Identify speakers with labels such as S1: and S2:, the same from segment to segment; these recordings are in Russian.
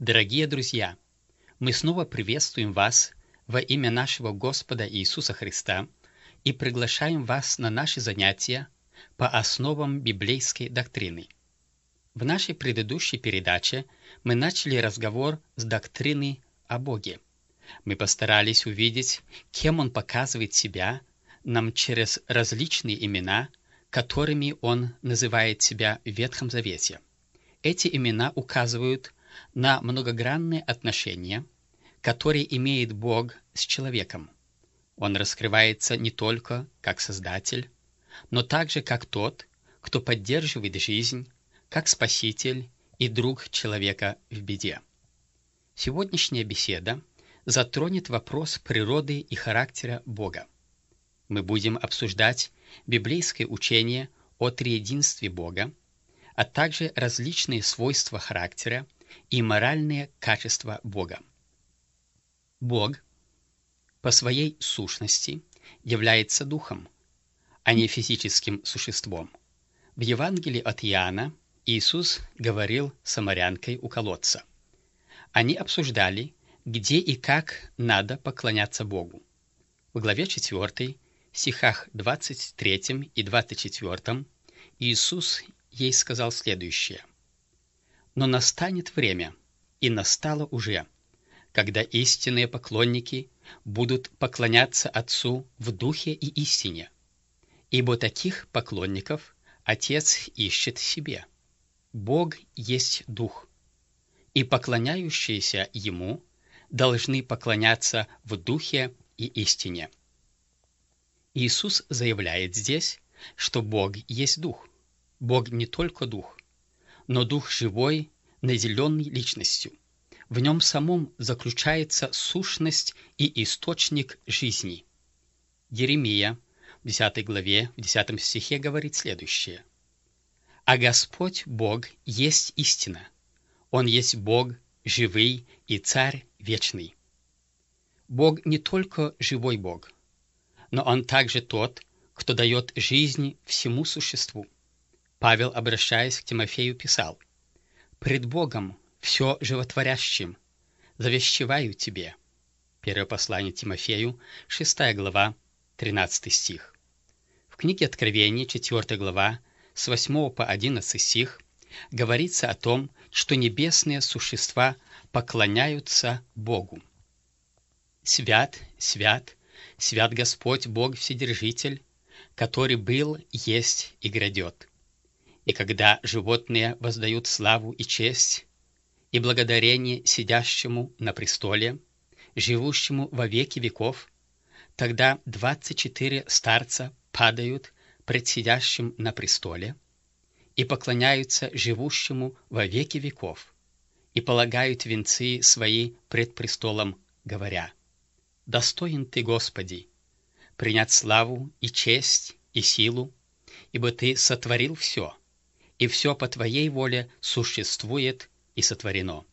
S1: Дорогие друзья, мы снова приветствуем вас во имя нашего Господа Иисуса Христа и приглашаем вас на наши занятия по основам библейской доктрины. В нашей предыдущей передаче мы начали разговор с доктрины о Боге. Мы постарались увидеть, кем Он показывает себя нам через различные имена, которыми Он называет себя в Ветхом Завете. Эти имена указывают на многогранные отношения, которые имеет Бог с человеком. Он раскрывается не только как Создатель, но также как тот, кто поддерживает жизнь, как Спаситель и друг человека в беде. Сегодняшняя беседа затронет вопрос природы и характера Бога. Мы будем обсуждать библейское учение о триединстве Бога, а также различные свойства характера и моральные качества Бога. Бог по своей сущности является духом, а не физическим существом. В Евангелии от Иоанна Иисус говорил с самарянкой у колодца. Они обсуждали, где и как надо поклоняться Богу. В главе 4, стихах 23 и 24 Иисус ей сказал следующее: «Но настанет время, и настало уже, когда истинные поклонники будут поклоняться Отцу в духе и истине, ибо таких поклонников Отец ищет себе. Бог есть Дух, и поклоняющиеся Ему должны поклоняться в духе и истине». Иисус заявляет здесь, что Бог есть Дух. Бог не только Дух, но Дух живой, наделенный личностью. В Нем самом заключается сущность и источник жизни. Иеремия в 10 главе, в 10 стихе говорит следующее: «А Господь Бог есть истина, Он есть Бог живый и Царь вечный». Бог не только живой Бог, но Он также тот, кто дает жизнь всему существу. Павел, обращаясь к Тимофею, писал: «Пред Богом все животворящим завещеваю тебе». Первое послание Тимофею, 6 глава, 13 стих. В книге Откровения, 4 глава, с 8 по 11 стих, говорится о том, что небесные существа поклоняются Богу. «Свят, свят, свят Господь Бог Вседержитель, который был, есть и грядет». И когда животные воздают славу и честь и благодарение сидящему на престоле, живущему во веки веков, тогда 24 старца падают пред сидящим на престоле и поклоняются живущему во веки веков и полагают венцы свои пред престолом, говоря: «Достоин Ты, Господи, принять славу и честь и силу, ибо Ты сотворил все, и все по Твоей воле существует и сотворено».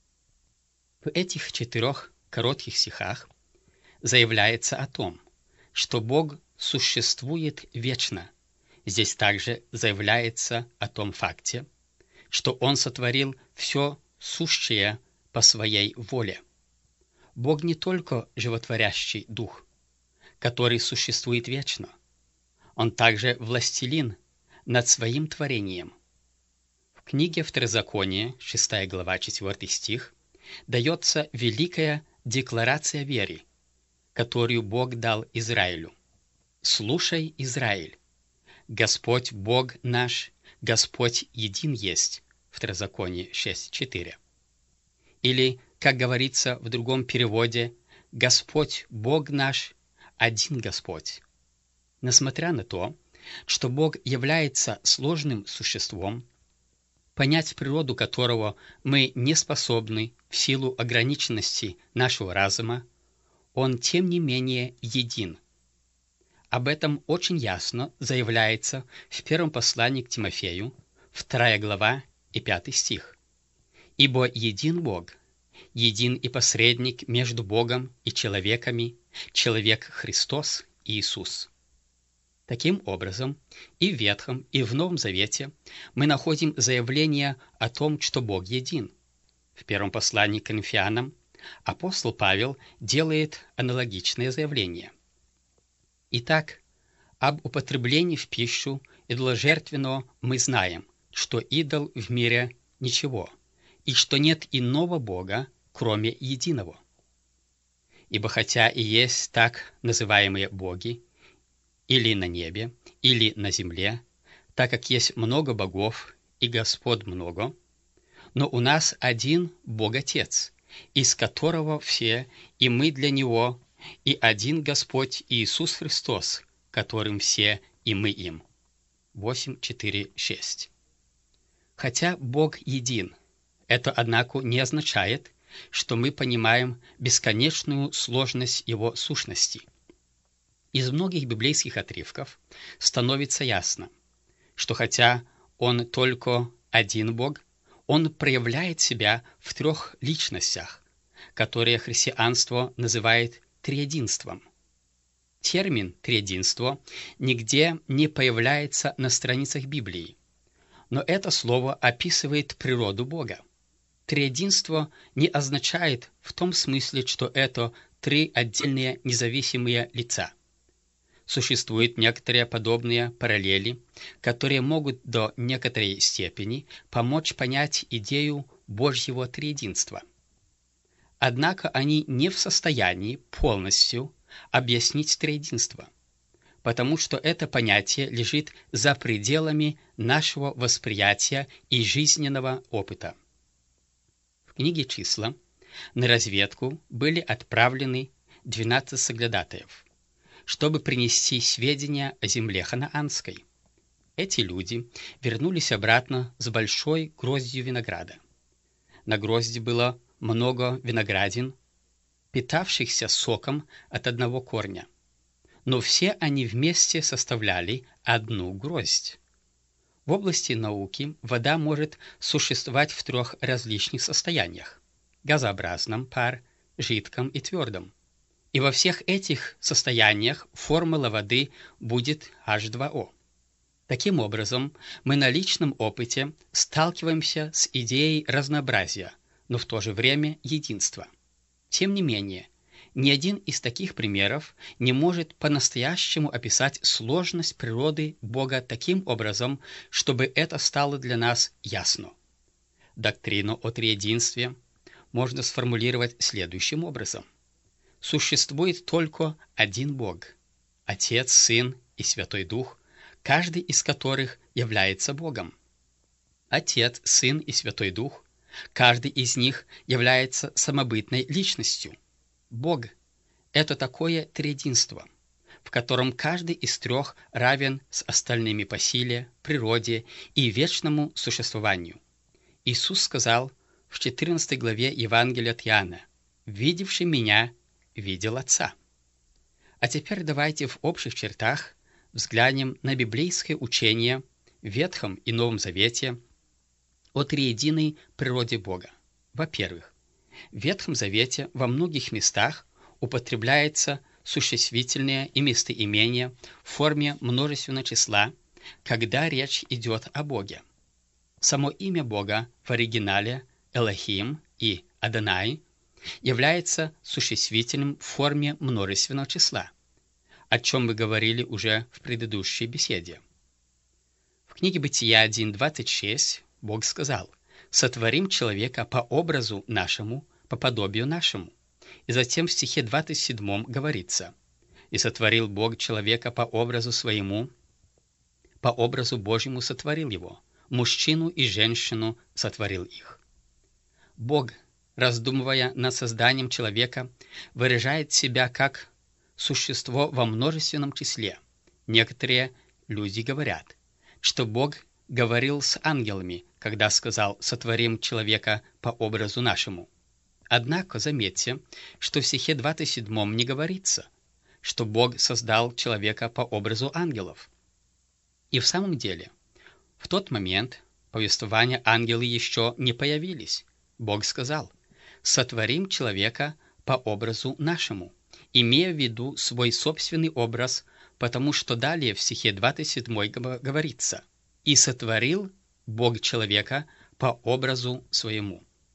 S1: В этих 4 коротких стихах заявляется о том, что Бог существует вечно. Здесь также заявляется о том факте, что Он сотворил все сущее по Своей воле. Бог не только животворящий Дух, который существует вечно, Он также властелин над Своим творением. В книге Второзакония, 6 глава, 4 стих, дается великая декларация веры, которую Бог дал Израилю. «Слушай, Израиль, Господь Бог наш, Господь един есть». Второзаконие 6:4. Или, как говорится в другом переводе, «Господь Бог наш, один Господь». Несмотря на то, что Бог является сложным существом, понять природу которого мы не способны в силу ограниченности нашего разума, Он, тем не менее, един. Об этом очень ясно заявляется в первом послании к Тимофею, 2 глава и 5 стих. «Ибо един Бог, един и посредник между Богом и человеками, человек Христос Иисус». Таким образом, и в Ветхом, и в Новом Завете мы находим заявление о том, что Бог един. В первом послании к Коринфянам апостол Павел делает аналогичное заявление. Итак, об употреблении в пищу идоложертвенного мы знаем, что идол в мире ничего, и что нет иного Бога, кроме единого. Ибо хотя и есть так называемые боги, или на небе, или на земле, так как есть много богов и господ много, но у нас один Бог-Отец, из которого все, и мы для Него, и один Господь Иисус Христос, которым все, и мы им. 8:4-6. Хотя Бог един, это, однако, не означает, что мы понимаем бесконечную сложность Его сущности. Из многих библейских отрывков становится ясно, что хотя Он только один Бог, Он проявляет себя в трех личностях, которые христианство называет триединством. Термин «триединство» нигде не появляется на страницах Библии, но это слово описывает природу Бога. Триединство не означает в том смысле, что это три отдельные независимые лица. Существуют некоторые подобные параллели, которые могут до некоторой степени помочь понять идею Божьего триединства. Однако они не в состоянии полностью объяснить триединство, потому что это понятие лежит за пределами нашего восприятия и жизненного опыта. В книге «Числа» на разведку были отправлены 12 соглядатаев, чтобы принести сведения о земле ханаанской. Эти люди вернулись обратно с большой гроздью винограда. На грозди было много виноградин, питавшихся соком от одного корня, но все они вместе составляли одну гроздь. В области науки вода может существовать в трех различных состояниях – газообразном, пар, жидком и твердом. И во всех этих состояниях формула воды будет H2O. Таким образом, мы на личном опыте сталкиваемся с идеей разнообразия, но в то же время единства. Тем не менее, ни один из таких примеров не может по-настоящему описать сложность природы Бога таким образом, чтобы это стало для нас ясно. Доктрину о триединстве можно сформулировать следующим образом. Существует только один Бог – Отец, Сын и Святой Дух, каждый из которых является Богом. Отец, Сын и Святой Дух, каждый из них является самобытной личностью. Бог – это такое триединство, в котором каждый из трех равен с остальными по силе, природе и вечному существованию. Иисус сказал в 14 главе Евангелия от Иоанна: «Видевший Меня, видел Отца». А теперь давайте в общих чертах взглянем на библейское учение в Ветхом и Новом Завете о триединой природе Бога. Во-первых, в Ветхом Завете во многих местах употребляется существительное и местоимение в форме множественного числа, когда речь идет о Боге. Само имя Бога в оригинале Элохим и Адонай является существительным в форме множественного числа, о чем мы говорили уже в предыдущей беседе. В книге Бытия 1:26 Бог сказал: «Сотворим человека по образу нашему, по подобию нашему». И затем в стихе 27 говорится: «И сотворил Бог человека по образу своему, по образу Божьему сотворил его, мужчину и женщину сотворил их». Бог, раздумывая над созданием человека, выражает себя как существо во множественном числе. Некоторые люди говорят, что Бог говорил с ангелами, когда сказал «сотворим человека по образу нашему». Однако заметьте, что в стихе 27 не говорится, что Бог создал человека по образу ангелов. И в самом деле, в тот момент повествования ангелы еще не появились. Бог сказал: «Сотворим человека по образу нашему», имея в виду свой собственный образ, потому что далее в стихе 27 говорится: «И сотворил Бог человека по образу своему».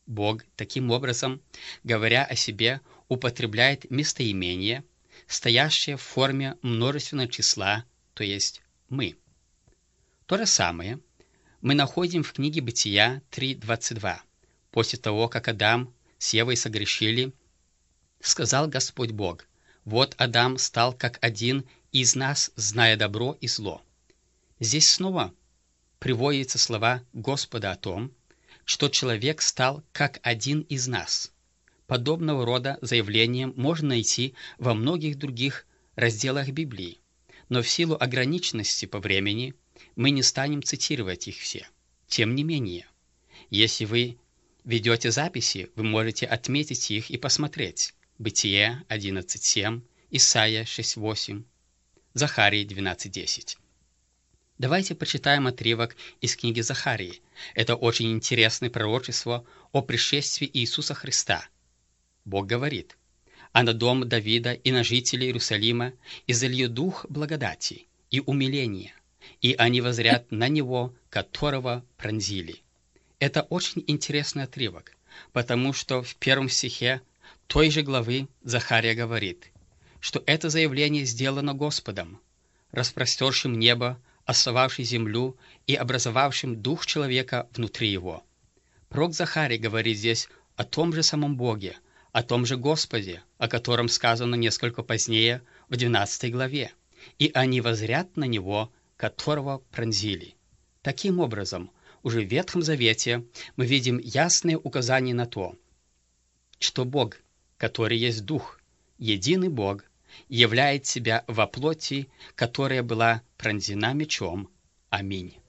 S1: Бог таким образом, говоря о себе, употребляет местоимение, стоящее в форме множественного числа, то есть «мы». То же самое мы находим в книге Бытия 3:22. После того, как Адам с Евой согрешили, сказал Господь Бог: «Вот Адам стал как один из нас, зная добро и зло». Здесь снова приводятся слова Господа о том, что человек стал как один из нас. Подобного рода заявления можно найти во многих других разделах Библии, но в силу ограниченности по времени мы не станем цитировать их все. Тем не менее, если вы ведете записи, вы можете отметить их и посмотреть. Бытие 11:7, Исайя 6:8, Захарии 12:10. Давайте почитаем отрывок из книги Захарии. Это очень интересное пророчество о пришествии Иисуса Христа. Бог говорит: «А на дом Давида и на жителей Иерусалима изолью дух благодати и умиления, и они воззрят на него, которого пронзили». Это очень интересный отрывок, потому что в 1 стихе той же главы Захария говорит, что это заявление сделано Господом, распростершим небо, основавший землю и образовавшим дух человека внутри его. Пророк Захарий говорит здесь о том же самом Боге, о том же Господе, о котором сказано несколько позднее в 12 главе. «И они воззрят на него, которого пронзили». Таким образом, уже в Ветхом Завете мы видим ясное указание на то, что Бог, который есть Дух, единый Бог, являет себя во плоти, которая была пронзена мечом. Аминь.